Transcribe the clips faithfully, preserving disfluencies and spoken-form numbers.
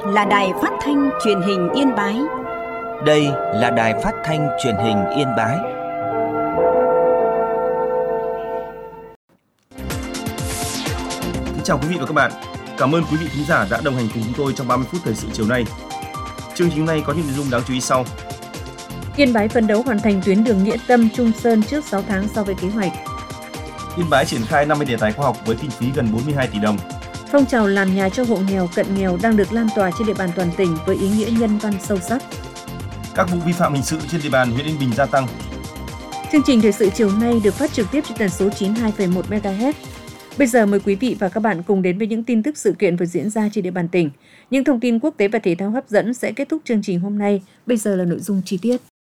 là Đài Phát thanh Truyền hình Yên Bái. Đây là Đài Phát thanh Truyền hình Yên Bái. Kính chào quý vị và các bạn. Cảm ơn quý vị khán giả đã đồng hành cùng chúng tôi trong ba mươi phút thời sự chiều nay. Chương trình này có những nội dung đáng chú ý sau. Yên Bái phấn đấu hoàn thành tuyến đường Nghĩa Tâm - Trung Sơn trước sáu tháng so với kế hoạch. Yên Bái triển khai năm mươi đề tài khoa học với kinh phí gần bốn mươi hai tỷ đồng. Phong trào làm nhà cho hộ nghèo, cận nghèo đang được lan tỏa trên địa bàn toàn tỉnh với ý nghĩa nhân văn sâu sắc. Các vụ vi phạm hình sự trên địa bàn huyện Yên Bình gia tăng. Chương trình thời sự chiều nay được phát trực tiếp trên tần số chín mươi hai phẩy một mê ga héc. Bây giờ mời quý vị và các bạn cùng đến với những tin tức sự kiện vừa diễn ra trên địa bàn tỉnh. Những thông tin quốc tế và thể thao hấp dẫn sẽ kết thúc chương trình hôm nay. Bây giờ là nội dung chi tiết.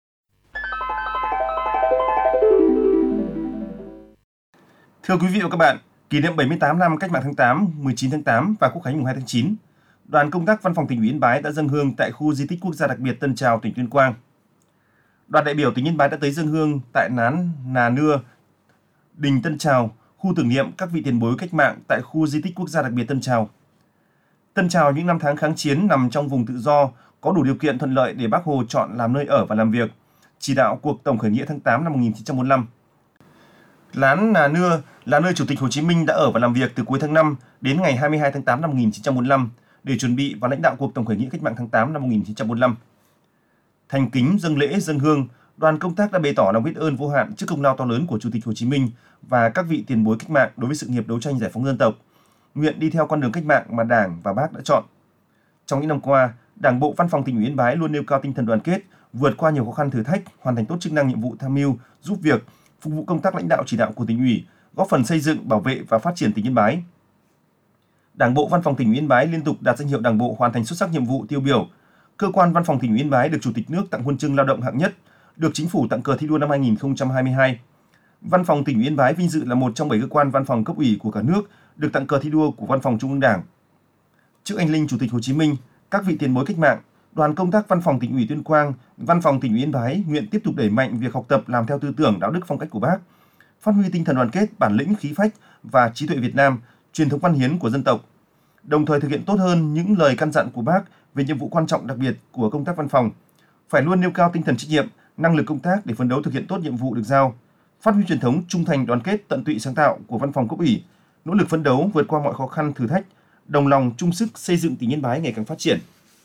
Thưa quý vị và các bạn, kỷ niệm bảy mươi tám năm Cách mạng tháng tám, mười chín tháng tám và Quốc khánh mùng hai tháng chín, đoàn công tác Văn phòng Tỉnh ủy Yên Bái đã dâng hương tại khu di tích quốc gia đặc biệt Tân Trào, tỉnh Tuyên Quang. Đoàn đại biểu tỉnh Yên Bái đã tới dâng hương tại Nán Nà Nưa, đình Tân Trào, khu tưởng niệm các vị tiền bối cách mạng tại khu di tích quốc gia đặc biệt Tân Trào. Tân Trào những năm tháng kháng chiến nằm trong vùng tự do, có đủ điều kiện thuận lợi để Bác Hồ chọn làm nơi ở và làm việc, chỉ đạo cuộc tổng khởi nghĩa tháng tám năm một nghìn chín trăm bốn mươi lăm. Lán Nà Nưa là nơi Chủ tịch Hồ Chí Minh đã ở và làm việc từ cuối tháng năm đến ngày hai mươi hai tháng tám năm một nghìn chín trăm bốn mươi lăm để chuẩn bị và lãnh đạo cuộc tổng khởi nghĩa cách mạng tháng tám năm một nghìn chín trăm bốn mươi lăm. Thành kính dâng lễ dâng hương, đoàn công tác đã bày tỏ lòng biết ơn vô hạn trước công lao to lớn của Chủ tịch Hồ Chí Minh và các vị tiền bối cách mạng đối với sự nghiệp đấu tranh giải phóng dân tộc, nguyện đi theo con đường cách mạng mà Đảng và Bác đã chọn. Trong những năm qua, Đảng bộ Văn phòng Tỉnh ủy Yên Bái luôn nêu cao tinh thần đoàn kết, vượt qua nhiều khó khăn thử thách, hoàn thành tốt chức năng nhiệm vụ tham mưu, giúp việc, phục vụ công tác lãnh đạo chỉ đạo của Tỉnh ủy, góp phần xây dựng, bảo vệ và phát triển tỉnh Yên Bái. Đảng bộ Văn phòng Tỉnh ủy Yên Bái liên tục đạt danh hiệu Đảng bộ hoàn thành xuất sắc nhiệm vụ tiêu biểu. Cơ quan Văn phòng Tỉnh ủy Yên Bái được Chủ tịch nước tặng huân chương lao động hạng nhất, được Chính phủ tặng cờ thi đua năm hai nghìn không trăm hai mươi hai. Văn phòng Tỉnh ủy Yên Bái vinh dự là một trong bảy cơ quan văn phòng cấp ủy của cả nước được tặng cờ thi đua của Văn phòng Trung ương Đảng. Trước anh linh Chủ tịch Hồ Chí Minh, các vị tiền bối cách mạng, đoàn công tác Văn phòng Tỉnh ủy Tuyên Quang, Văn phòng Tỉnh ủy Yên Bái nguyện tiếp tục đẩy mạnh việc học tập làm theo tư tưởng đạo đức phong cách của Bác, phát huy tinh thần đoàn kết, bản lĩnh, khí phách và trí tuệ Việt Nam, truyền thống văn hiến của dân tộc, đồng thời thực hiện tốt hơn những lời căn dặn của Bác về nhiệm vụ quan trọng đặc biệt của công tác văn phòng, phải luôn nêu cao tinh thần trách nhiệm, năng lực công tác để phấn đấu thực hiện tốt nhiệm vụ được giao, phát huy truyền thống trung thành, đoàn kết, tận tụy sáng tạo của Văn phòng cấp ủy, nỗ lực phấn đấu vượt qua mọi khó khăn thử thách, đồng lòng chung sức xây dựng tỉnh Yên Bái ngày càng phát triển.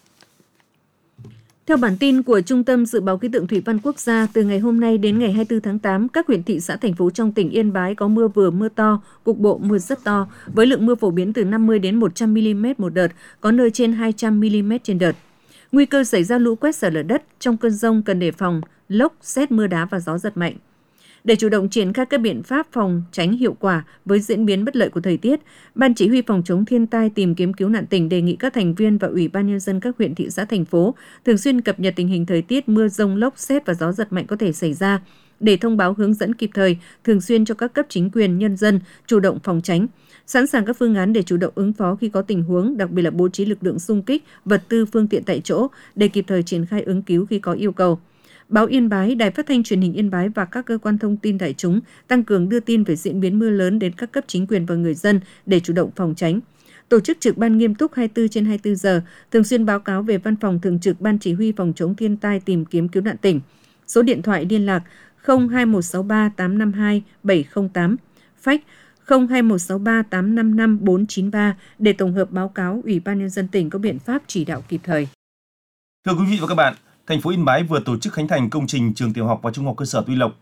Theo bản tin của Trung tâm Dự báo Khí tượng Thủy văn Quốc gia, từ ngày hôm nay đến ngày hai mươi tư tháng tám, các huyện thị xã thành phố trong tỉnh Yên Bái có mưa vừa mưa to, cục bộ mưa rất to, với lượng mưa phổ biến từ năm mươi đến một trăm mi-li-mét một đợt, có nơi trên hai trăm mi-li-mét trên đợt. Nguy cơ xảy ra lũ quét xả lở đất, trong cơn dông cần đề phòng lốc, sét, mưa đá và gió giật mạnh. Để chủ động triển khai các biện pháp phòng tránh hiệu quả với diễn biến bất lợi của thời tiết, Ban Chỉ huy Phòng chống thiên tai tìm kiếm cứu nạn tỉnh đề nghị các thành viên và Ủy ban Nhân dân các huyện thị xã thành phố thường xuyên cập nhật tình hình thời tiết mưa dông lốc sét và gió giật mạnh có thể xảy ra để thông báo hướng dẫn kịp thời, thường xuyên cho các cấp chính quyền nhân dân chủ động phòng tránh, sẵn sàng các phương án để chủ động ứng phó khi có tình huống, đặc biệt là bố trí lực lượng xung kích, vật tư, phương tiện tại chỗ để kịp thời triển khai ứng cứu khi có yêu cầu. Báo Yên Bái, Đài Phát thanh Truyền hình Yên Bái và các cơ quan thông tin đại chúng tăng cường đưa tin về diễn biến mưa lớn đến các cấp chính quyền và người dân để chủ động phòng tránh. Tổ chức trực ban nghiêm túc hai mươi tư trên hai mươi tư giờ, thường xuyên báo cáo về Văn phòng Thường trực Ban Chỉ huy Phòng chống thiên tai tìm kiếm cứu nạn tỉnh. Số điện thoại liên lạc không hai một sáu ba tám năm hai bảy không tám, fax không hai một sáu ba tám năm năm bốn chín ba để tổng hợp báo cáo Ủy ban Nhân dân tỉnh có biện pháp chỉ đạo kịp thời. Thưa quý vị và các bạn, thành phố Yên Bái vừa tổ chức khánh thành công trình trường tiểu học và trung học cơ sở Tuy Lộc.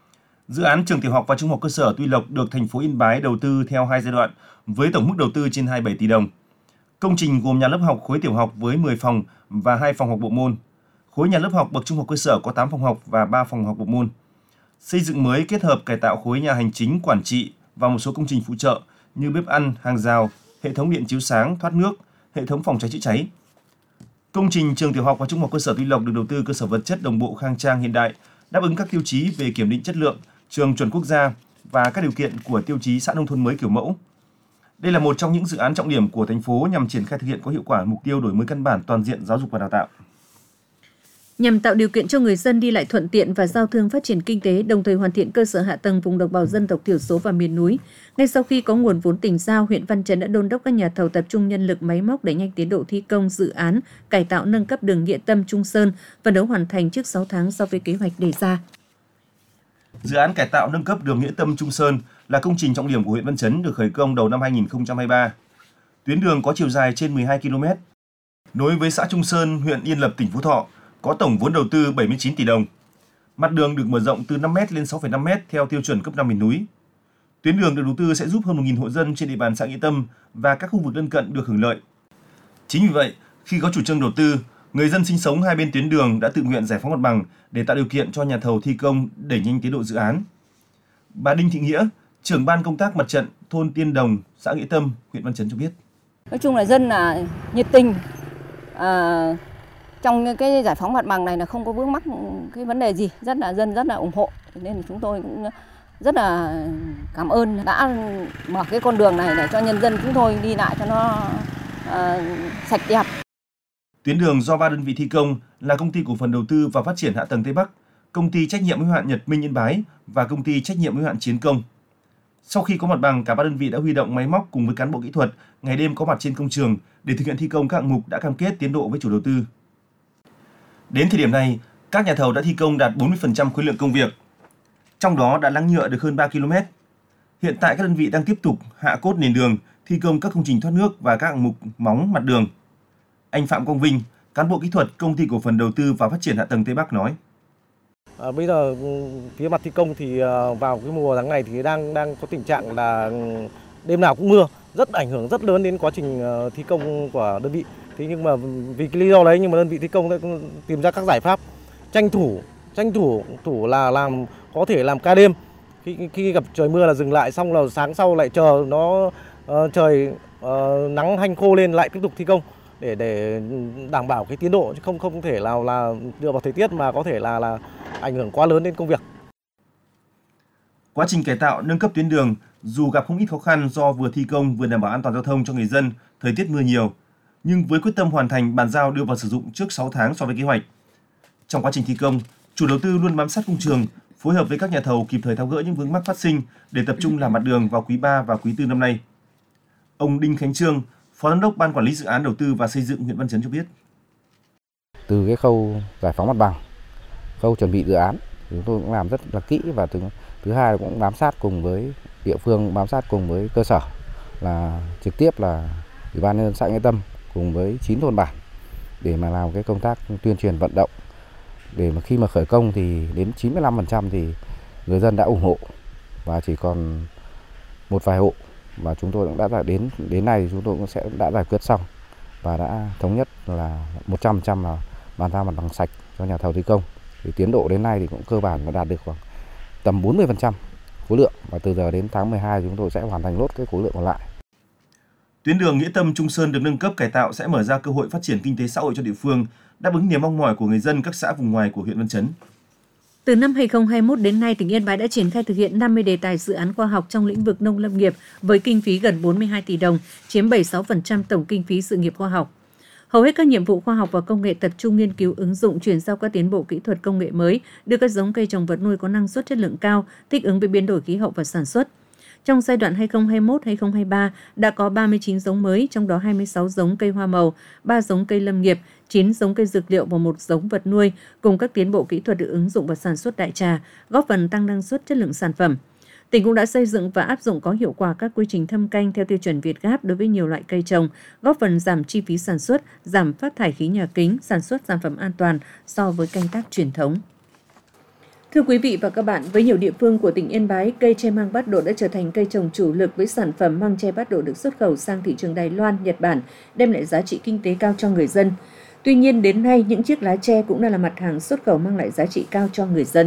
Dự án trường tiểu học và trung học cơ sở Tuy Lộc được thành phố Yên Bái đầu tư theo hai giai đoạn với tổng mức đầu tư trên hai mươi bảy tỷ đồng. Công trình gồm nhà lớp học khối tiểu học với mười phòng và hai phòng học bộ môn. Khối nhà lớp học bậc trung học cơ sở có tám phòng học và ba phòng học bộ môn. Xây dựng mới kết hợp cải tạo khối nhà hành chính, quản trị và một số công trình phụ trợ như bếp ăn, hàng rào, hệ thống điện chiếu sáng, thoát nước, hệ thống phòng cháy chữa cháy. Công trình trường tiểu học và trung học cơ sở Tuy Lộc được đầu tư cơ sở vật chất đồng bộ, khang trang, hiện đại, đáp ứng các tiêu chí về kiểm định chất lượng, trường chuẩn quốc gia và các điều kiện của tiêu chí xã nông thôn mới kiểu mẫu. Đây là một trong những dự án trọng điểm của thành phố nhằm triển khai thực hiện có hiệu quả mục tiêu đổi mới căn bản toàn diện giáo dục và đào tạo. Nhằm tạo điều kiện cho người dân đi lại thuận tiện và giao thương phát triển kinh tế, đồng thời hoàn thiện cơ sở hạ tầng vùng đồng bào dân tộc thiểu số và miền núi. Ngay sau khi có nguồn vốn tỉnh giao, huyện Văn Chấn đã đôn đốc các nhà thầu tập trung nhân lực máy móc đẩy nhanh tiến độ thi công dự án cải tạo nâng cấp đường Nghĩa Tâm - Trung Sơn, phấn đấu hoàn thành trước sáu tháng so với kế hoạch đề ra. Dự án cải tạo nâng cấp đường Nghĩa Tâm - Trung Sơn là công trình trọng điểm của huyện Văn Chấn được khởi công đầu năm hai nghìn không trăm hai mươi ba. Tuyến đường có chiều dài trên mười hai ki lô mét, nối với xã Trung Sơn, huyện Yên Lập, tỉnh Phú Thọ, có tổng vốn đầu tư bảy mươi chín tỷ đồng. Mặt đường được mở rộng từ năm mét lên sáu phẩy năm mét theo tiêu chuẩn cấp năm miền núi. Tuyến đường được đầu tư sẽ giúp hơn một nghìn hộ dân trên địa bàn xã Nghĩa Tâm và các khu vực lân cận được hưởng lợi. Chính vì vậy, khi có chủ trương đầu tư, người dân sinh sống hai bên tuyến đường đã tự nguyện giải phóng mặt bằng để tạo điều kiện cho nhà thầu thi công đẩy nhanh tiến độ dự án. Bà Đinh Thị Nghĩa, trưởng ban công tác mặt trận thôn Tiên Đồng, xã Nghĩa Tâm, huyện Văn Chấn cho biết. Nói chung là dân là nhiệt tình. À, trong cái giải phóng mặt bằng này là không có vướng mắc cái vấn đề gì, rất là dân rất là ủng hộ, nên chúng tôi cũng rất là cảm ơn đã mở cái con đường này để cho nhân dân chúng tôi đi lại cho nó uh, sạch đẹp. Tuyến đường do ba đơn vị thi công là Công ty Cổ phần Đầu tư và Phát triển Hạ tầng Tây Bắc, Công ty Trách nhiệm hữu hạn Nhật Minh Yên Bái và Công ty Trách nhiệm hữu hạn Chiến Công. Sau khi có mặt bằng, cả ba đơn vị đã huy động máy móc cùng với cán bộ kỹ thuật ngày đêm có mặt trên công trường để thực hiện thi công các hạng mục đã cam kết tiến độ với chủ đầu tư. Đến thời điểm này, các nhà thầu đã thi công đạt bốn mươi phần trăm khối lượng công việc, trong đó đã láng nhựa được hơn ba ki lô mét. Hiện tại các đơn vị đang tiếp tục hạ cốt nền đường, thi công các công trình thoát nước và các hạng mục móng mặt đường. Anh Phạm Quang Vinh, cán bộ kỹ thuật Công ty Cổ phần Đầu tư và Phát triển Hạ tầng Tây Bắc nói: À, bây giờ phía mặt thi công thì vào cái mùa tháng này thì đang đang có tình trạng là đêm nào cũng mưa, rất ảnh hưởng rất lớn đến quá trình thi công của đơn vị. Thế nhưng mà vì cái lý do đấy nhưng mà đơn vị thi công đã tìm ra các giải pháp tranh thủ tranh thủ thủ là làm có thể làm ca đêm, khi khi gặp trời mưa là dừng lại, xong là sáng sau lại chờ nó uh, trời uh, nắng hanh khô lên lại tiếp tục thi công để để đảm bảo cái tiến độ, chứ không không thể nào là dựa vào thời tiết mà có thể là là ảnh hưởng quá lớn đến công việc. Quá trình cải tạo nâng cấp tuyến đường dù gặp không ít khó khăn do vừa thi công vừa đảm bảo an toàn giao thông cho người dân, thời tiết mưa nhiều, nhưng với quyết tâm hoàn thành bàn giao đưa vào sử dụng trước sáu tháng so với kế hoạch. Trong quá trình thi công, chủ đầu tư luôn bám sát công trường, phối hợp với các nhà thầu kịp thời tháo gỡ những vướng mắc phát sinh để tập trung làm mặt đường vào quý ba và quý tư năm nay. Ông Đinh Khánh Trương, Phó Giám đốc Ban Quản lý Dự án Đầu tư và Xây dựng huyện Văn Chấn cho biết. Từ cái khâu giải phóng mặt bằng, khâu chuẩn bị dự án, chúng tôi cũng làm rất là kỹ, và thứ, thứ hai là cũng bám sát cùng với địa phương, bám sát cùng với cơ sở, là trực tiếp là Ủy ban nhân dân xã Nghĩa Tâm cùng với chín thôn bản để mà làm cái công tác tuyên truyền vận động, để mà khi mà khởi công thì đến chín mươi lăm phần trăm thì người dân đã ủng hộ, và chỉ còn một vài hộ mà chúng tôi cũng đã đến đến nay thì chúng tôi cũng sẽ đã giải quyết xong và đã thống nhất là một trăm phần trăm là bàn giao mặt bằng sạch cho nhà thầu thi công. Thì tiến độ đến nay thì cũng cơ bản là đạt được khoảng tầm bốn mươi phần trăm khối lượng, và từ giờ đến tháng mười hai chúng tôi sẽ hoàn thành nốt cái khối lượng còn lại. Tuyến đường Nghĩa Tâm - Trung Sơn được nâng cấp cải tạo sẽ mở ra cơ hội phát triển kinh tế xã hội cho địa phương, đáp ứng niềm mong mỏi của người dân các xã vùng ngoài của huyện Văn Chấn. Từ năm hai nghìn không trăm hai mươi mốt đến nay, tỉnh Yên Bái đã triển khai thực hiện năm mươi đề tài dự án khoa học trong lĩnh vực nông lâm nghiệp với kinh phí gần bốn mươi hai tỷ đồng, chiếm bảy mươi sáu phần trăm tổng kinh phí sự nghiệp khoa học. Hầu hết các nhiệm vụ khoa học và công nghệ tập trung nghiên cứu ứng dụng, chuyển giao các tiến bộ kỹ thuật công nghệ mới, đưa các giống cây trồng vật nuôi có năng suất chất lượng cao, thích ứng với biến đổi khí hậu và sản xuất. Trong giai đoạn hai nghìn không trăm hai mươi mốt đến hai nghìn không trăm hai mươi ba đã có ba mươi chín giống mới, trong đó hai mươi sáu giống cây hoa màu, ba giống cây lâm nghiệp, chín giống cây dược liệu và một giống vật nuôi, cùng các tiến bộ kỹ thuật được ứng dụng vào sản xuất đại trà, góp phần tăng năng suất chất lượng sản phẩm. Tỉnh cũng đã xây dựng và áp dụng có hiệu quả các quy trình thâm canh theo tiêu chuẩn Việt Gáp đối với nhiều loại cây trồng, góp phần giảm chi phí sản xuất, giảm phát thải khí nhà kính, sản xuất sản phẩm an toàn so với canh tác truyền thống. Thưa quý vị và các bạn, với nhiều địa phương của tỉnh Yên Bái, cây tre măng bát độ đã trở thành cây trồng chủ lực với sản phẩm măng tre bát độ được xuất khẩu sang thị trường Đài Loan, Nhật Bản, đem lại giá trị kinh tế cao cho người dân. Tuy nhiên, đến nay, những chiếc lá tre cũng đã là mặt hàng xuất khẩu mang lại giá trị cao cho người dân.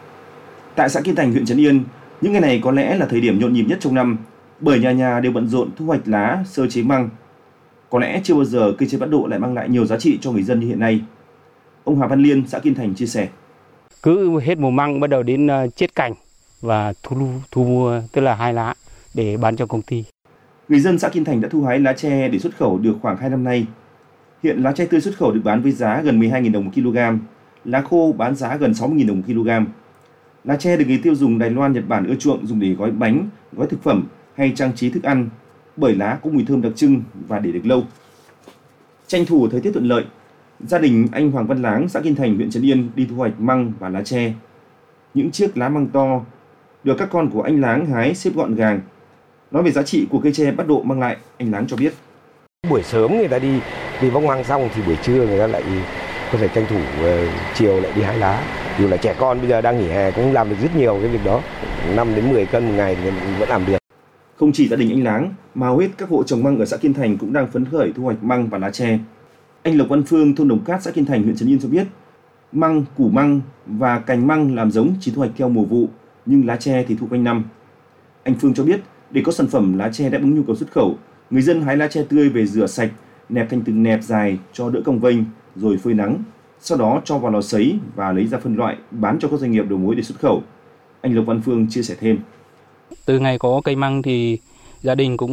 Tại xã Kiên Thành, huyện Trấn Yên, những ngày này có lẽ là thời điểm nhộn nhịp nhất trong năm, bởi nhà nhà đều bận rộn thu hoạch lá, sơ chế măng. Có lẽ chưa bao giờ cây tre bát độ lại mang lại nhiều giá trị cho người dân như hiện nay. Ông Hà Văn Liên, xã Kiên Thành chia sẻ. Cứ hết mùa măng bắt đầu đến chiết cành và thu thu mua, tức là hái lá để bán cho công ty. Người dân xã Kiên Thành đã thu hái lá tre để xuất khẩu được khoảng hai năm nay. Hiện lá tre tươi xuất khẩu được bán với giá gần mười hai nghìn đồng một kg. lá khô bán giá gần sáu mươi nghìn đồng một kg. Lá tre được người tiêu dùng Đài Loan, Nhật Bản ưa chuộng dùng để gói bánh, gói thực phẩm hay trang trí thức ăn, bởi lá có mùi thơm đặc trưng và để được lâu. Tranh thủ thời tiết thuận lợi, gia đình anh Hoàng Văn Láng, xã Kim Thành, huyện Trấn Yên đi thu hoạch măng và lá tre. Những chiếc lá măng to được các con của anh Láng hái xếp gọn gàng. Nói về giá trị của cây tre Bát Độ mang lại, anh Láng cho biết. Buổi sớm người ta đi đi bóc măng xong thì buổi trưa người ta lại có thể tranh thủ uh, chiều lại đi hái lá. Dù là trẻ con bây giờ đang nghỉ hè cũng làm được rất nhiều cái việc đó, năm đến mười cân một ngày thì vẫn làm được. Không chỉ gia đình anh Láng mà hầu hết các hộ trồng măng ở xã Kim Thành cũng đang phấn khởi thu hoạch măng và lá tre. Anh Lộc Văn Phương, thôn Đồng Cát, xã Kim Thành, huyện Trấn Yên cho biết, măng, củ măng và cành măng làm giống chỉ thu hoạch theo mùa vụ, nhưng lá tre thì thu quanh năm. Anh Phương cho biết, để có sản phẩm lá tre đáp ứng nhu cầu xuất khẩu, người dân hái lá tre tươi về rửa sạch, nẹp thành từng nẹp dài cho đỡ cong vênh, rồi phơi nắng, sau đó cho vào lò sấy và lấy ra phân loại bán cho các doanh nghiệp đầu mối để xuất khẩu. Anh Lộc Văn Phương chia sẻ thêm. Từ ngày có cây măng thì gia đình cũng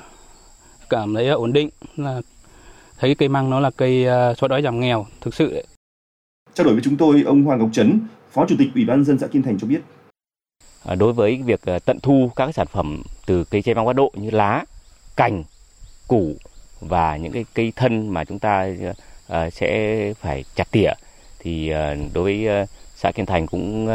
cảm thấy ổn định, là thấy cây măng nó là cây xóa đói giảm nghèo thực sự. Trao đổi với chúng tôi, ông Hoàng Ngọc Trấn, Phó Chủ tịch Ủy ban nhân dân xã Kim Thành cho biết. Đối với việc tận thu các sản phẩm từ cây tre măng Bát Độ như lá, cành, củ và những cái cây thân mà chúng ta sẽ phải chặt tỉa, thì đối với xã Kim Thành cũng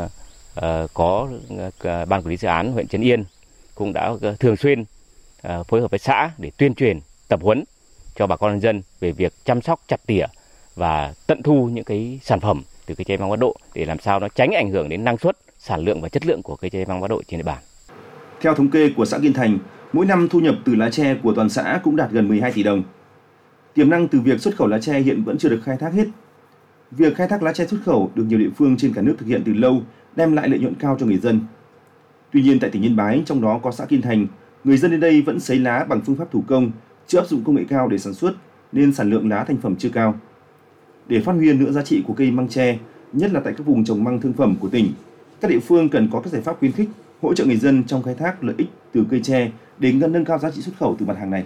có ban quản lý dự án huyện Trấn Yên cũng đã thường xuyên phối hợp với xã để tuyên truyền, tập huấn cho bà con nhân dân về việc chăm sóc, chặt tỉa và tận thu những cái sản phẩm từ cây tre măng Bát Độ để làm sao nó tránh ảnh hưởng đến năng suất, sản lượng và chất lượng của cây tre măng Bát Độ trên địa bàn. Theo thống kê của xã Kim Thành, mỗi năm thu nhập từ lá tre của toàn xã cũng đạt gần mười hai tỷ đồng. Tiềm năng từ việc xuất khẩu lá tre hiện vẫn chưa được khai thác hết. Việc khai thác lá tre xuất khẩu được nhiều địa phương trên cả nước thực hiện từ lâu, đem lại lợi nhuận cao cho người dân. Tuy nhiên tại tỉnh Yên Bái, trong đó có xã Kim Thành, người dân đến đây vẫn sấy lá bằng phương pháp thủ công, chưa áp dụng công nghệ cao để sản xuất, nên sản lượng lá thành phẩm chưa cao. Để phát huy nữa giá trị của cây măng tre, nhất là tại các vùng trồng măng thương phẩm của tỉnh, các địa phương cần có các giải pháp khuyến khích, hỗ trợ người dân trong khai thác lợi ích từ cây tre để nâng cao giá trị xuất khẩu từ mặt hàng này.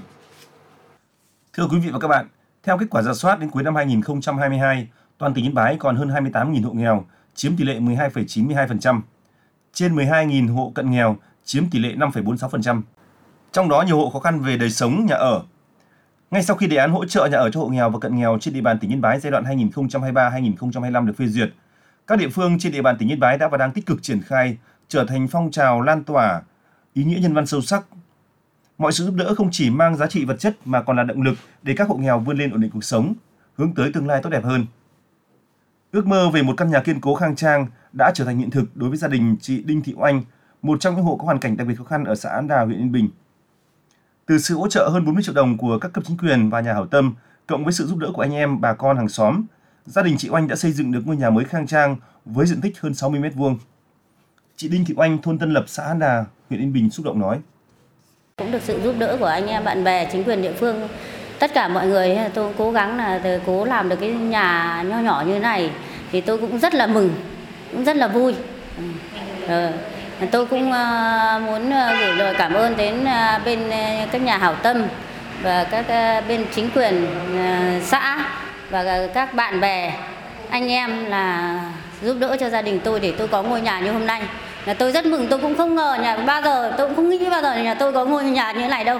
Thưa quý vị và các bạn, theo kết quả rà soát đến cuối năm hai nghìn không trăm hai mươi hai, toàn tỉnh Yên Bái còn hơn hai mươi tám nghìn hộ nghèo, chiếm tỷ lệ mười hai phẩy chín mươi hai phần trăm. Trên mười hai nghìn hộ cận nghèo, chiếm tỷ lệ năm phẩy bốn mươi sáu phần trăm. Trong đó nhiều hộ khó khăn về đời sống, nhà ở. Ngay sau khi đề án hỗ trợ nhà ở cho hộ nghèo và cận nghèo trên địa bàn tỉnh Yên Bái giai đoạn hai nghìn không trăm hai mươi ba đến hai nghìn không trăm hai mươi lăm được phê duyệt, các địa phương trên địa bàn tỉnh Yên Bái đã và đang tích cực triển khai, trở thành phong trào lan tỏa ý nghĩa nhân văn sâu sắc. Mọi sự giúp đỡ không chỉ mang giá trị vật chất mà còn là động lực để các hộ nghèo vươn lên ổn định cuộc sống, hướng tới tương lai tốt đẹp hơn. Ước mơ về một căn nhà kiên cố khang trang đã trở thành hiện thực đối với gia đình chị Đinh Thị Oanh, một trong những hộ có hoàn cảnh đặc biệt khó khăn ở xã An Đà, huyện Yên Bình. Từ sự hỗ trợ hơn bốn mươi triệu đồng của các cấp chính quyền và nhà hảo tâm, cộng với sự giúp đỡ của anh em, bà con hàng xóm, gia đình chị Oanh đã xây dựng được ngôi nhà mới khang trang với diện tích hơn sáu mươi mét vuông. Chị Đinh Thị Oanh, thôn Tân Lập, xã An Đà, huyện Yên Bình xúc động nói. Cũng được sự giúp đỡ của anh em, bạn bè, chính quyền địa phương, tất cả mọi người, tôi cố gắng là cố làm được cái nhà nho nhỏ như thế này thì tôi cũng rất là mừng, cũng rất là vui. Rồi, tôi cũng muốn gửi lời cảm ơn đến bên các nhà hảo tâm và các bên chính quyền xã và các bạn bè, anh em là giúp đỡ cho gia đình tôi để tôi có ngôi nhà như hôm nay. Là tôi rất mừng, tôi cũng không ngờ nhà bao giờ, tôi cũng không nghĩ bao giờ nhà tôi có ngôi nhà như thế này đâu.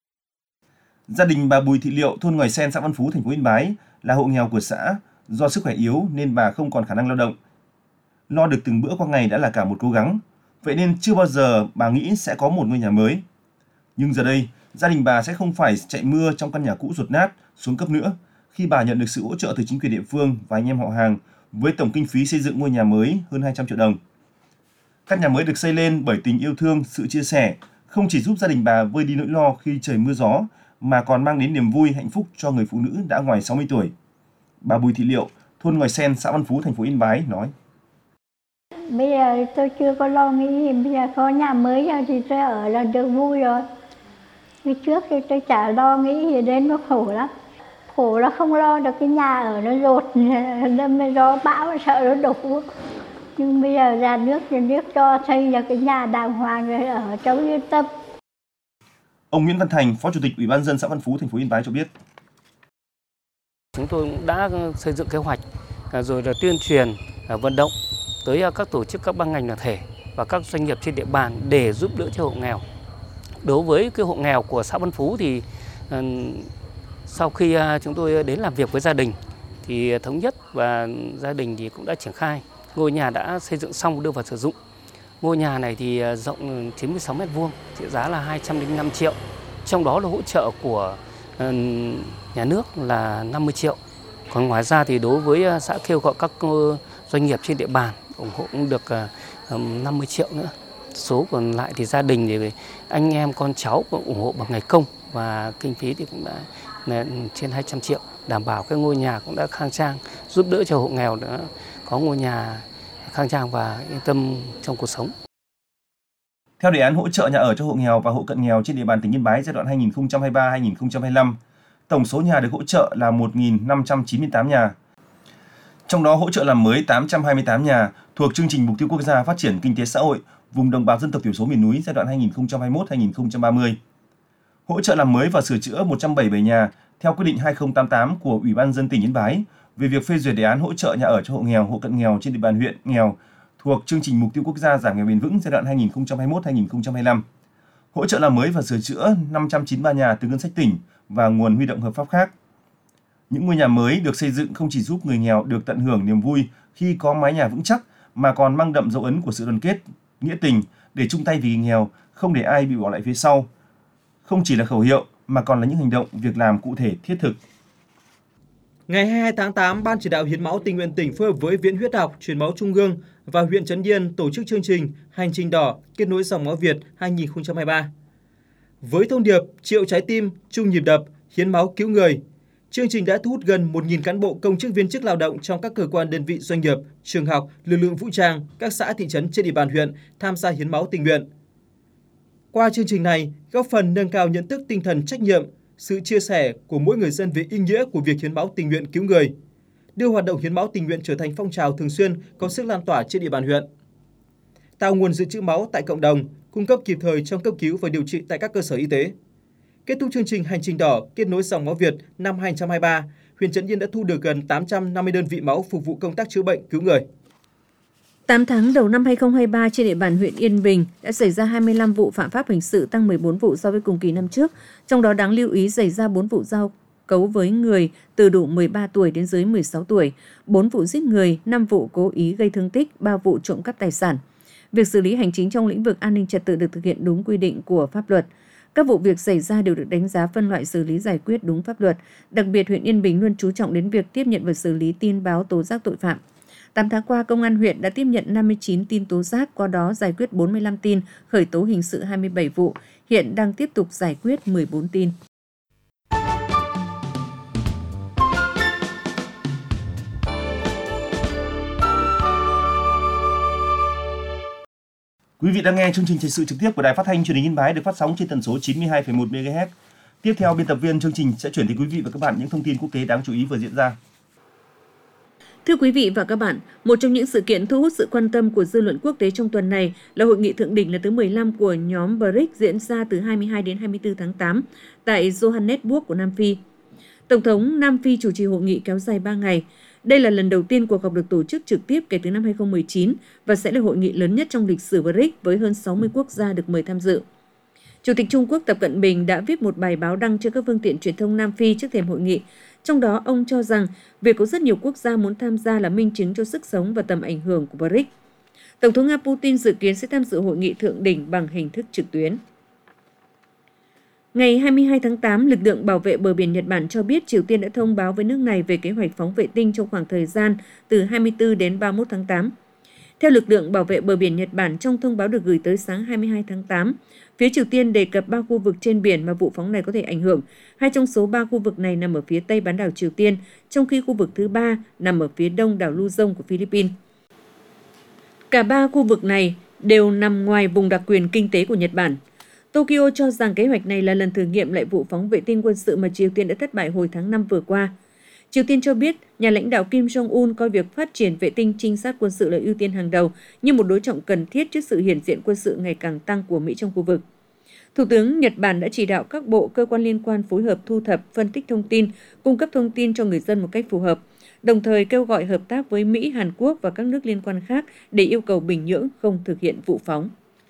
Gia đình bà Bùi Thị Liệu, thôn Ngòi Sen, xã Văn Phú, thành phố Yên Bái là hộ nghèo của xã. Do sức khỏe yếu nên bà không còn khả năng lao động. Lo được từng bữa qua ngày đã là cả một cố gắng. Vậy nên chưa bao giờ bà nghĩ sẽ có một ngôi nhà mới. Nhưng giờ đây, gia đình bà sẽ không phải chạy mưa trong căn nhà cũ ruột nát, xuống cấp nữa, khi bà nhận được sự hỗ trợ từ chính quyền địa phương và anh em họ hàng với tổng kinh phí xây dựng ngôi nhà mới hơn hai trăm triệu đồng. Căn nhà mới được xây lên bởi tình yêu thương, sự chia sẻ, không chỉ giúp gia đình bà vơi đi nỗi lo khi trời mưa gió, mà còn mang đến niềm vui, hạnh phúc cho người phụ nữ đã ngoài sáu mươi tuổi. Bà Bùi Thị Liệu, thôn Ngòi Sen, xã Văn Phú, thành phố Yên Bái nói. Bây giờ tôi chưa có lo nghĩ, bây giờ có nhà mới rồi thì tôi ở là được vui rồi. Vì trước thì tôi chả lo nghĩ gì đến, nó khổ lắm. Khổ là không lo được cái nhà ở nó rột, nó gió bão sợ nó đổ. Nhưng bây giờ ra nước, nhà nước cho xây ra cái nhà đàng hoàng rồi ở trong yên tâm. Ông Nguyễn Văn Thành, Phó Chủ tịch Ủy ban nhân dân xã Văn Phú, thành phố Yên Bái cho biết. Chúng tôi cũng đã xây dựng kế hoạch rồi là tuyên truyền, vận động tới các tổ chức, các ban ngành đoàn thể và các doanh nghiệp trên địa bàn để giúp đỡ cho hộ nghèo. Đối với cái hộ nghèo của xã Vân Phú thì sau khi chúng tôi đến làm việc với gia đình thì thống nhất và gia đình thì cũng đã triển khai. Ngôi nhà đã xây dựng xong đưa vào sử dụng. Ngôi nhà này thì rộng chín mươi sáu mét vuông, trị giá là hai trăm lẻ năm triệu. Trong đó là hỗ trợ của nhà nước là năm mươi triệu. Còn ngoài ra thì đối với xã kêu gọi các doanh nghiệp trên địa bàn ủng hộ cũng được năm mươi triệu nữa. Số còn lại thì gia đình thì anh em con cháu cũng ủng hộ bằng ngày công và kinh phí thì cũng đã trên hai trăm triệu. Đảm bảo cái ngôi nhà cũng đã khang trang, giúp đỡ cho hộ nghèo đã có ngôi nhà khang trang và yên tâm trong cuộc sống. Theo đề án hỗ trợ nhà ở cho hộ nghèo và hộ cận nghèo trên địa bàn tỉnh Yên Bái giai đoạn hai nghìn không trăm hai mươi ba đến hai nghìn không trăm hai mươi lăm, tổng số nhà được hỗ trợ là một nghìn năm trăm chín mươi tám nhà. Trong đó hỗ trợ làm mới tám trăm hai mươi tám nhà thuộc chương trình Mục tiêu Quốc gia Phát triển Kinh tế Xã hội vùng đồng bào dân tộc thiểu số miền núi giai đoạn hai nghìn không trăm hai mươi mốt đến hai nghìn không trăm ba mươi. Hỗ trợ làm mới và sửa chữa một trăm bảy mươi bảy nhà theo quyết định hai nghìn không trăm tám mươi tám của Ủy ban nhân dân tỉnh Yên Bái về việc phê duyệt đề án hỗ trợ nhà ở cho hộ nghèo, hộ cận nghèo trên địa bàn huyện nghèo thuộc chương trình Mục tiêu Quốc gia giảm nghèo bền vững giai đoạn hai nghìn không trăm hai mươi mốt đến hai nghìn không trăm hai mươi lăm. Hỗ trợ làm mới và sửa chữa năm trăm chín mươi ba nhà từ ngân sách tỉnh và nguồn huy động hợp pháp khác. Những ngôi nhà mới được xây dựng không chỉ giúp người nghèo được tận hưởng niềm vui khi có mái nhà vững chắc mà còn mang đậm dấu ấn của sự đoàn kết, nghĩa tình để chung tay vì nghèo, không để ai bị bỏ lại phía sau. Không chỉ là khẩu hiệu mà còn là những hành động, việc làm cụ thể thiết thực. Ngày hai mươi hai tháng tám, Ban chỉ đạo hiến máu tình nguyện tỉnh phối hợp với Viện Huyết học, Truyền máu Trung ương và huyện Trấn Yên tổ chức chương trình Hành trình đỏ kết nối dòng máu Việt hai nghìn không trăm hai mươi ba. Với thông điệp triệu trái tim, chung nhịp đập, hiến máu cứu người, chương trình đã thu hút gần một nghìn cán bộ công chức viên chức lao động trong các cơ quan đơn vị doanh nghiệp, trường học, lực lượng vũ trang, các xã thị trấn trên địa bàn huyện tham gia hiến máu tình nguyện. Qua chương trình này, góp phần nâng cao nhận thức tinh thần trách nhiệm, sự chia sẻ của mỗi người dân về ý nghĩa của việc hiến máu tình nguyện cứu người, đưa hoạt động hiến máu tình nguyện trở thành phong trào thường xuyên có sức lan tỏa trên địa bàn huyện. Tạo nguồn dự trữ máu tại cộng đồng, cung cấp kịp thời trong cấp cứu và điều trị tại các cơ sở y tế. Kết thúc chương trình Hành trình đỏ kết nối dòng máu Việt năm hai nghìn không trăm hai mươi ba, huyện Trấn Yên đã thu được gần tám trăm năm mươi đơn vị máu phục vụ công tác chữa bệnh cứu người. tám tháng đầu năm hai nghìn không trăm hai mươi ba trên địa bàn huyện Yên Bình đã xảy ra hai mươi lăm vụ phạm pháp hình sự, tăng mười bốn vụ so với cùng kỳ năm trước. Trong đó đáng lưu ý xảy ra bốn vụ giao cấu với người từ đủ mười ba tuổi đến dưới mười sáu tuổi, bốn vụ giết người, năm vụ cố ý gây thương tích, ba vụ trộm cắp tài sản. Việc xử lý hành chính trong lĩnh vực an ninh trật tự được thực hiện đúng quy định của pháp luật. Các vụ việc xảy ra đều được đánh giá phân loại xử lý giải quyết đúng pháp luật. Đặc biệt, huyện Yên Bình luôn chú trọng đến việc tiếp nhận và xử lý tin báo tố giác tội phạm. tám tháng qua, Công an huyện đã tiếp nhận năm mươi chín tin tố giác, qua đó giải quyết bốn mươi lăm tin, khởi tố hình sự hai mươi bảy vụ, hiện đang tiếp tục giải quyết mười bốn tin. Quý vị đang nghe chương trình thời sự trực tiếp của Đài Phát thanh Truyền hình Yên Bái được phát sóng trên tần số chín mươi hai phẩy một mê ga héc. Tiếp theo, biên tập viên chương trình sẽ chuyển đến quý vị và các bạn những thông tin quốc tế đáng chú ý vừa diễn ra. Thưa quý vị và các bạn, một trong những sự kiện thu hút sự quan tâm của dư luận quốc tế trong tuần này là hội nghị thượng đỉnh lần thứ mười lăm của nhóm bờ rích diễn ra từ hai mươi hai đến hai mươi tư tháng tám tại Johannesburg của Nam Phi. Tổng thống Nam Phi chủ trì hội nghị kéo dài ba ngày. Đây là lần đầu tiên cuộc họp được tổ chức trực tiếp kể từ năm hai nghìn không trăm mười chín và sẽ là hội nghị lớn nhất trong lịch sử bờ rích với hơn sáu mươi quốc gia được mời tham dự. Chủ tịch Trung Quốc Tập Cận Bình đã viết một bài báo đăng trên các phương tiện truyền thông Nam Phi trước thềm hội nghị. Trong đó, ông cho rằng việc có rất nhiều quốc gia muốn tham gia là minh chứng cho sức sống và tầm ảnh hưởng của bờ rích. Tổng thống Nga Putin dự kiến sẽ tham dự hội nghị thượng đỉnh bằng hình thức trực tuyến. Ngày hai mươi hai tháng tám, lực lượng bảo vệ bờ biển Nhật Bản cho biết Triều Tiên đã thông báo với nước này về kế hoạch phóng vệ tinh trong khoảng thời gian từ hai mươi tư đến ba mươi mốt tháng tám. Theo lực lượng bảo vệ bờ biển Nhật Bản, trong thông báo được gửi tới sáng hai mươi hai tháng tám, phía Triều Tiên đề cập ba khu vực trên biển mà vụ phóng này có thể ảnh hưởng. Hai trong số ba khu vực này nằm ở phía tây bán đảo Triều Tiên, trong khi khu vực thứ ba nằm ở phía đông đảo Luzon của Philippines. Cả ba khu vực này đều nằm ngoài vùng đặc quyền kinh tế của Nhật Bản. Tokyo cho rằng kế hoạch này là lần thử nghiệm lại vụ phóng vệ tinh quân sự mà Triều Tiên đã thất bại hồi tháng năm vừa qua. Triều Tiên cho biết nhà lãnh đạo Kim Jong-un coi việc phát triển vệ tinh trinh sát quân sự là ưu tiên hàng đầu như một đối trọng cần thiết trước sự hiện diện quân sự ngày càng tăng của Mỹ trong khu vực. Thủ tướng Nhật Bản đã chỉ đạo các bộ cơ quan liên quan phối hợp thu thập, phân tích thông tin, cung cấp thông tin cho người dân một cách phù hợp. đồng thời kêu gọi hợp tác với Mỹ, Hàn Quốc và các nước liên quan khác để yêu cầu Bình Nhưỡng không thực hiện vụ phóng.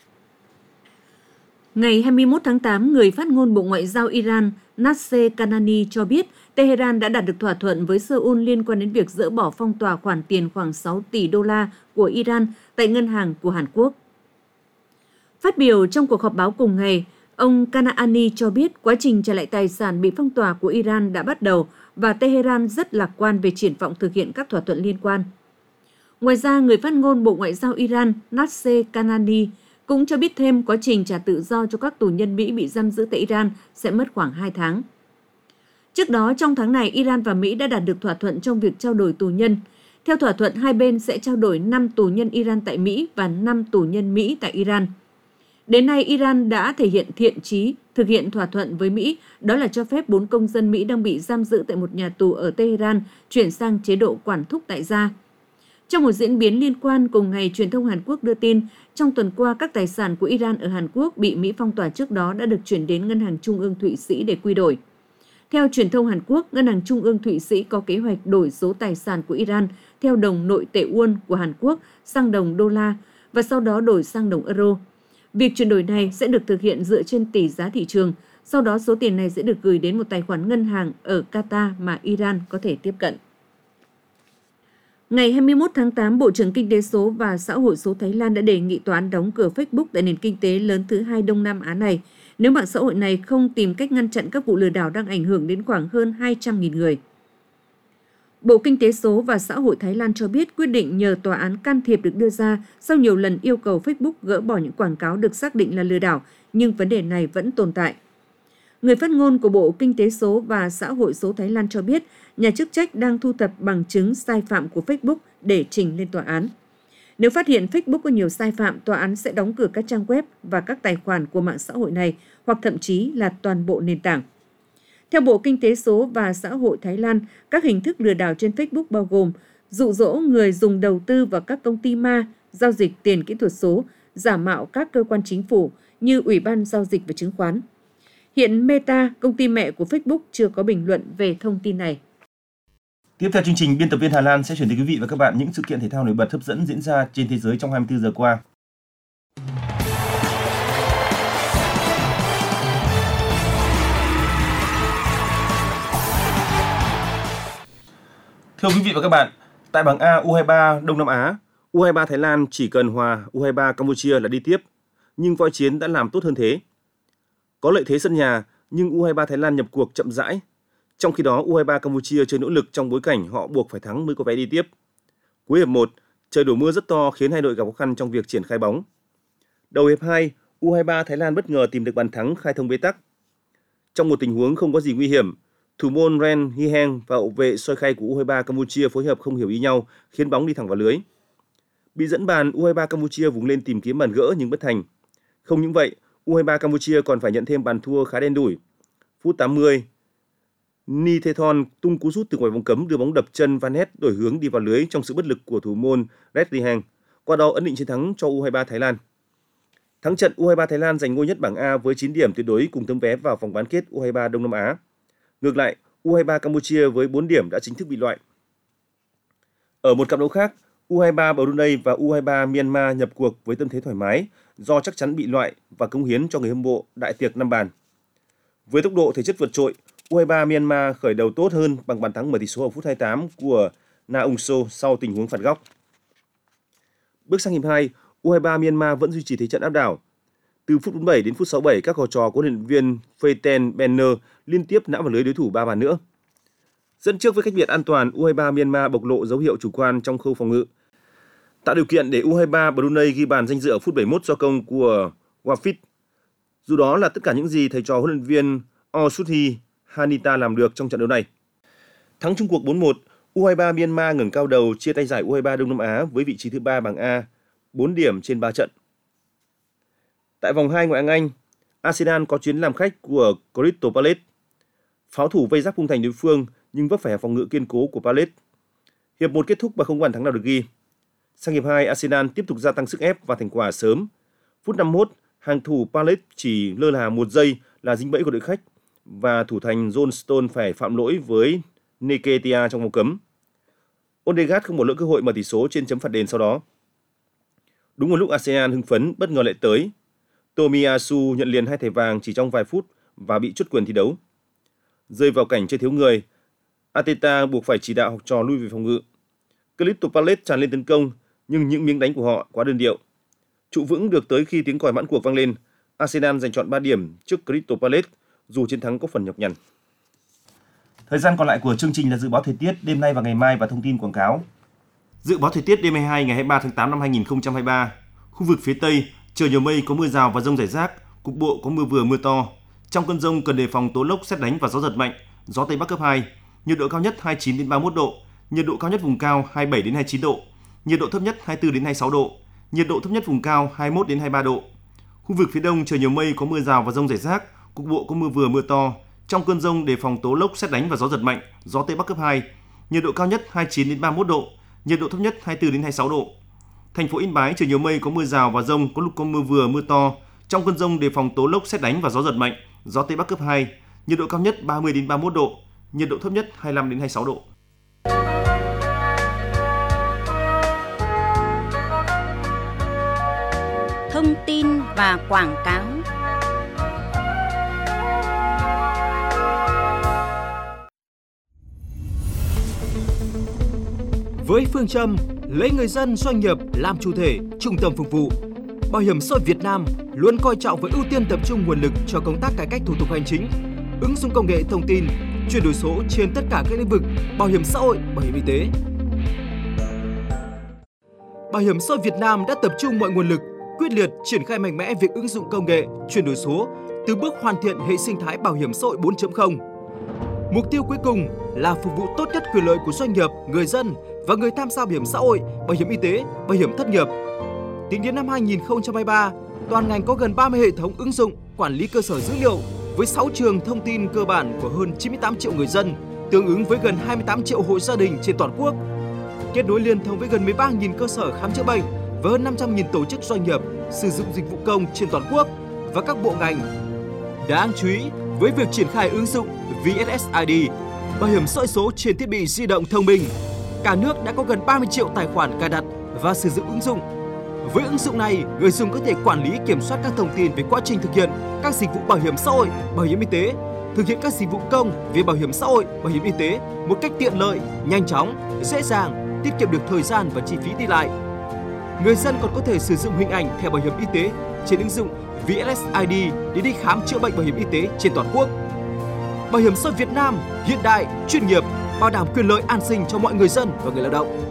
Ngày hai mươi mốt tháng tám, người phát ngôn Bộ Ngoại giao Iran Nasseh Kanani cho biết Tehran đã đạt được thỏa thuận với Seoul liên quan đến việc dỡ bỏ phong tỏa khoản tiền khoảng sáu tỷ đô la của Iran tại ngân hàng của Hàn Quốc. Phát biểu trong cuộc họp báo cùng ngày, ông Kanani cho biết quá trình trả lại tài sản bị phong tỏa của Iran đã bắt đầu và Tehran rất lạc quan về triển vọng thực hiện các thỏa thuận liên quan. Ngoài ra, người phát ngôn Bộ Ngoại giao Iran Nasseh Kanani cũng cho biết thêm quá trình trả tự do cho các tù nhân Mỹ bị giam giữ tại Iran sẽ mất khoảng hai tháng. Trước đó, trong tháng này, Iran và Mỹ đã đạt được thỏa thuận trong việc trao đổi tù nhân. Theo thỏa thuận, hai bên sẽ trao đổi năm tù nhân Iran tại Mỹ và năm tù nhân Mỹ tại Iran. Đến nay, Iran đã thể hiện thiện chí thực hiện thỏa thuận với Mỹ, đó là cho phép bốn công dân Mỹ đang bị giam giữ tại một nhà tù ở Tehran chuyển sang chế độ quản thúc tại gia. Trong một diễn biến liên quan, cùng ngày, truyền thông Hàn Quốc đưa tin, trong tuần qua, các tài sản của Iran ở Hàn Quốc bị Mỹ phong tỏa trước đó đã được chuyển đến Ngân hàng Trung ương Thụy Sĩ để quy đổi. Theo truyền thông Hàn Quốc, Ngân hàng Trung ương Thụy Sĩ có kế hoạch đổi số tài sản của Iran theo đồng nội tệ won của Hàn Quốc sang đồng đô la và sau đó đổi sang đồng euro. Việc chuyển đổi này sẽ được thực hiện dựa trên tỷ giá thị trường, sau đó số tiền này sẽ được gửi đến một tài khoản ngân hàng ở Qatar mà Iran có thể tiếp cận. Ngày hai mươi mốt tháng tám, Bộ trưởng Kinh tế số và Xã hội số Thái Lan đã đề nghị tòa án đóng cửa Facebook tại nền kinh tế lớn thứ hai Đông Nam Á này nếu mạng xã hội này không tìm cách ngăn chặn các vụ lừa đảo đang ảnh hưởng đến khoảng hơn hai trăm nghìn người. Bộ Kinh tế số và Xã hội Thái Lan cho biết quyết định nhờ tòa án can thiệp được đưa ra sau nhiều lần yêu cầu Facebook gỡ bỏ những quảng cáo được xác định là lừa đảo, nhưng vấn đề này vẫn tồn tại. Người phát ngôn của Bộ Kinh tế số và Xã hội số Thái Lan cho biết nhà chức trách đang thu thập bằng chứng sai phạm của Facebook để trình lên tòa án. Nếu phát hiện Facebook có nhiều sai phạm, tòa án sẽ đóng cửa các trang web và các tài khoản của mạng xã hội này hoặc thậm chí là toàn bộ nền tảng. Theo Bộ Kinh tế số và Xã hội Thái Lan, các hình thức lừa đảo trên Facebook bao gồm dụ dỗ người dùng đầu tư vào các công ty ma, giao dịch tiền kỹ thuật số, giả mạo các cơ quan chính phủ như Ủy ban Giao dịch và Chứng khoán. Hiện Meta, công ty mẹ của Facebook, chưa có bình luận về thông tin này. Tiếp theo chương trình, biên tập viên Hà Lan sẽ chuyển tới quý vị và các bạn những sự kiện thể thao nổi bật hấp dẫn diễn ra trên thế giới trong hai mươi tư giờ qua. Thưa quý vị và các bạn, tại bảng A U hai ba Đông Nam Á, U hai ba Thái Lan chỉ cần hòa U hai ba Campuchia là đi tiếp, nhưng voi chiến đã làm tốt hơn thế. Có lợi thế sân nhà, nhưng U hai ba Thái Lan nhập cuộc chậm rãi. Trong khi đó, U hai ba Campuchia chơi nỗ lực trong bối cảnh họ buộc phải thắng mới có vé đi tiếp. Cuối hiệp một, trời đổ mưa rất to khiến hai đội gặp khó khăn trong việc triển khai bóng. Đầu hiệp hai, U hai ba Thái Lan bất ngờ tìm được bàn thắng khai thông bế tắc. Trong một tình huống không có gì nguy hiểm, thủ môn Ren Hiheng và hậu vệ soi khay của U hai ba Campuchia phối hợp không hiểu ý nhau khiến bóng đi thẳng vào lưới. Bị dẫn bàn, U hai ba Campuchia vùng lên tìm kiếm bàn gỡ nhưng bất thành. Không những vậy, U hai ba Campuchia còn phải nhận thêm bàn thua khá đen đủi. Phút tám mươi, Nithethon tung cú sút từ ngoài vòng cấm đưa bóng đập chân Van Ness đổi hướng đi vào lưới trong sự bất lực của thủ môn Red Liheng, qua đó ấn định chiến thắng cho U hai ba Thái Lan. Thắng trận, U hai ba Thái Lan giành ngôi nhất bảng A với chín điểm tuyệt đối cùng tấm vé vào vòng bán kết U hai ba Đông Nam Á. Ngược lại, U hai ba Campuchia với bốn điểm đã chính thức bị loại. Ở một cặp đấu khác, U hai ba Brunei và U hai ba Myanmar nhập cuộc với tâm thế thoải mái do chắc chắn bị loại và cống hiến cho người hâm mộ đại tiệc năm bàn. Với tốc độ thể chất vượt trội, U hai ba Myanmar khởi đầu tốt hơn bằng bàn thắng mở tỷ số ở phút hai mươi tám của Na Aung So sau tình huống phạt góc. Bước sang hiệp hai, U hai ba Myanmar vẫn duy trì thế trận áp đảo. Từ phút bốn mươi bảy đến phút sáu mươi bảy, các học trò của huấn luyện viên Phayten Benner liên tiếp nã vào lưới đối thủ ba bàn nữa. Dẫn trước với cách biệt an toàn, U hai ba Myanmar bộc lộ dấu hiệu chủ quan trong khâu phòng ngự, tạo điều kiện để U hai ba Brunei ghi bàn danh dự ở phút bảy mươi mốt do công của Wafid. Dù đó là tất cả những gì thầy trò huấn luyện viên Osuthi Hanita làm được trong trận đấu này. Thắng chung cuộc bốn một, U hai ba Myanmar ngẩng cao đầu chia tay giải U hai ba Đông Nam Á với vị trí thứ ba bảng A, bốn điểm trên ba trận. Tại vòng hai ngoại hạng Anh, Arsenal có chuyến làm khách của Crystal Palace. Pháo thủ vây giáp khung thành đối phương nhưng vấp phải phòng ngự kiên cố của Palace. Hiệp một kết thúc và không bàn thắng nào được ghi. Sang hiệp hai, Arsenal tiếp tục gia tăng sức ép và thành quả sớm. Phút năm mươi mốt, hàng thủ Palace chỉ lơ là một giây là dính bẫy của đội khách và thủ thành John Stone phải phạm lỗi với Nketiah trong vòng cấm. Odegaard không bỏ lỡ cơ hội mở tỷ số trên chấm phạt đền sau đó. Đúng một lúc Arsenal hưng phấn, bất ngờ lại tới. Tomiyasu nhận liền hai thẻ vàng chỉ trong vài phút và bị truất quyền thi đấu. Rơi vào cảnh chơi thiếu người, Arteta buộc phải chỉ đạo học trò lui về phòng ngự. Crystal Palace tràn lên tấn công, nhưng những miếng đánh của họ quá đơn điệu. Trụ vững được tới khi tiếng còi mãn cuộc vang lên, Arsenal giành chọn ba điểm trước Crystal Palace, dù chiến thắng có phần nhọc nhằn. Thời gian còn lại của chương trình là dự báo thời tiết đêm nay và ngày mai và thông tin quảng cáo. Dự báo thời tiết đêm hai mươi hai ngày hai mươi ba tháng tám năm hai nghìn không trăm hai mươi ba. Khu vực phía Tây, trời nhiều mây, có mưa rào và dông rải rác, cục bộ có mưa vừa mưa to. Trong cơn dông cần đề phòng tố lốc, sét đánh và gió giật mạnh, gió Tây Bắc cấp hai. Nhiệt độ cao nhất hai mươi chín đến ba mươi mốt độ, nhiệt độ cao nhất vùng cao hai mươi bảy đến hai mươi chín độ, nhiệt độ thấp nhất hai mươi tư đến hai mươi sáu độ, nhiệt độ thấp nhất vùng cao hai mươi mốt đến hai mươi ba độ. Khu vực phía Đông trời nhiều mây, có mưa rào và dông rải rác, cục bộ có mưa vừa mưa to. Trong cơn dông đề phòng tố lốc, sét đánh và gió giật mạnh, gió Tây Bắc cấp hai. Nhiệt độ cao nhất hai mươi chín đến ba mươi mốt độ, nhiệt độ thấp nhất hai mươi tư đến hai mươi sáu độ. Thành phố Yên Bái trời nhiều mây, có mưa rào và dông, có lúc có mưa vừa mưa to. Trong cơn dông đề phòng tố lốc, sét đánh và gió giật mạnh, gió Tây Bắc cấp hai. Nhiệt độ cao nhất ba mươi đến ba mươi mốt độ, nhiệt độ thấp nhất hai mươi lăm đến hai mươi sáu độ. Thông tin và quảng cáo. Với phương châm lấy người dân doanh nghiệp làm chủ thể, trung tâm phục vụ, Bảo hiểm xã hội Việt Nam luôn coi trọng và ưu tiên tập trung nguồn lực cho công tác cải cách thủ tục hành chính, ứng dụng công nghệ thông tin, chuyển đổi số trên tất cả các lĩnh vực bảo hiểm xã hội, bảo hiểm y tế. Bảo hiểm xã hội Việt Nam đã tập trung mọi nguồn lực, quyết liệt triển khai mạnh mẽ việc ứng dụng công nghệ, chuyển đổi số, từ bước hoàn thiện hệ sinh thái bảo hiểm xã hội bốn chấm không. Mục tiêu cuối cùng là phục vụ tốt nhất quyền lợi của doanh nghiệp, người dân và người tham gia bảo hiểm xã hội, bảo hiểm y tế, bảo hiểm thất nghiệp. Tính đến năm hai nghìn không trăm hai mươi ba, toàn ngành có gần ba mươi hệ thống ứng dụng quản lý cơ sở dữ liệu với sáu trường thông tin cơ bản của hơn chín mươi tám triệu người dân, tương ứng với gần hai mươi tám triệu hộ gia đình trên toàn quốc. Kết nối liên thông với gần mười ba nghìn cơ sở khám chữa bệnh và hơn năm trăm nghìn tổ chức doanh nghiệp sử dụng dịch vụ công trên toàn quốc và các bộ ngành. Đáng chú ý, với việc triển khai ứng dụng vê ét ét i đê, bảo hiểm xã hội số trên thiết bị di động thông minh, cả nước đã có gần ba mươi triệu tài khoản cài đặt và sử dụng ứng dụng. Với ứng dụng này, người dùng có thể quản lý, kiểm soát các thông tin về quá trình thực hiện các dịch vụ bảo hiểm xã hội, bảo hiểm y tế, thực hiện các dịch vụ công về bảo hiểm xã hội, bảo hiểm y tế một cách tiện lợi, nhanh chóng, dễ dàng, tiết kiệm được thời gian và chi phí đi lại. Người dân còn có thể sử dụng hình ảnh thẻ bảo hiểm y tế trên ứng dụng vê ét ét i đê để đi khám chữa bệnh bảo hiểm y tế trên toàn quốc. Bảo hiểm xã hội Việt Nam hiện đại, chuyên nghiệp, bảo đảm quyền lợi an sinh cho mọi người dân và người lao động.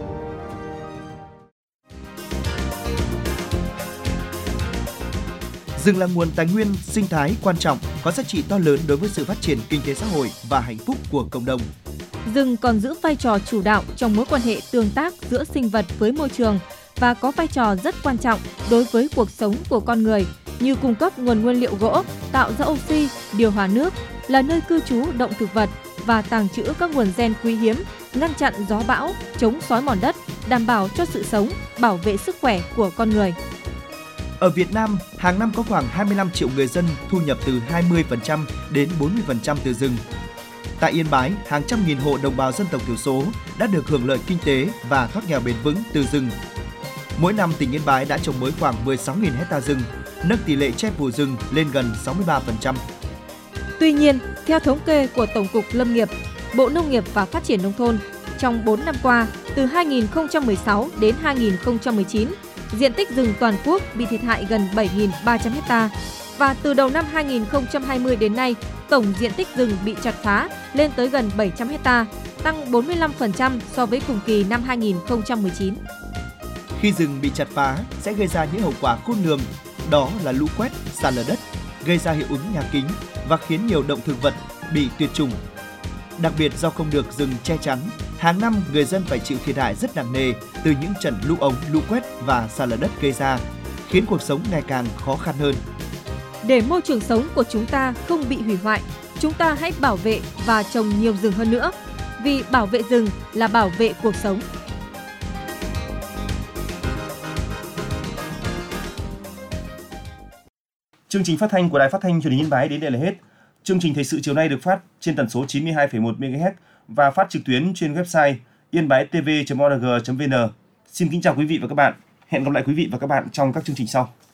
Rừng là nguồn tài nguyên sinh thái quan trọng, có giá trị to lớn đối với sự phát triển kinh tế xã hội và hạnh phúc của cộng đồng. Rừng còn giữ vai trò chủ đạo trong mối quan hệ tương tác giữa sinh vật với môi trường và có vai trò rất quan trọng đối với cuộc sống của con người, như cung cấp nguồn nguyên liệu gỗ, tạo ra oxy, điều hòa nước, là nơi cư trú động thực vật và tàng trữ các nguồn gen quý hiếm, ngăn chặn gió bão, chống xói mòn đất, đảm bảo cho sự sống, bảo vệ sức khỏe của con người. Ở Việt Nam, hàng năm có khoảng hai mươi lăm triệu người dân thu nhập từ hai mươi phần trăm đến bốn mươi phần trăm từ rừng. Tại Yên Bái, hàng trăm nghìn hộ đồng bào dân tộc thiểu số đã được hưởng lợi kinh tế và thoát nghèo bền vững từ rừng. Mỗi năm, tỉnh Yên Bái đã trồng mới khoảng mười sáu nghìn hectare rừng, nâng tỷ lệ che phủ rừng lên gần sáu mươi ba phần trăm. Tuy nhiên, theo thống kê của Tổng cục Lâm nghiệp, Bộ Nông nghiệp và Phát triển Nông thôn, trong bốn năm qua, từ hai nghìn không trăm mười sáu đến hai nghìn không trăm mười chín, diện tích rừng toàn quốc bị thiệt hại gần bảy nghìn ba trăm hectare. Và từ đầu năm hai nghìn không trăm hai mươi đến nay, tổng diện tích rừng bị chặt phá lên tới gần bảy trăm hectare, tăng bốn mươi lăm phần trăm so với cùng kỳ năm hai nghìn không trăm mười chín. Khi rừng bị chặt phá sẽ gây ra những hậu quả khôn lường, đó là lũ quét, sạt lở đất, gây ra hiệu ứng nhà kính và khiến nhiều động thực vật bị tuyệt chủng. Đặc biệt do không được rừng che chắn, hàng năm người dân phải chịu thiệt hại rất nặng nề từ những trận lũ ống, lũ quét và sạt lở đất gây ra, khiến cuộc sống ngày càng khó khăn hơn. Để môi trường sống của chúng ta không bị hủy hoại, chúng ta hãy bảo vệ và trồng nhiều rừng hơn nữa, vì bảo vệ rừng là bảo vệ cuộc sống. Chương trình phát thanh của Đài Phát thanh Truyền hình Yên Bái đến đây là hết. Chương trình thời sự chiều nay được phát trên tần số chín mươi hai phẩy một mê ga héc và phát trực tuyến trên website yên bái t v chấm org chấm v n. Xin kính chào quý vị và các bạn. Hẹn gặp lại quý vị và các bạn trong các chương trình sau.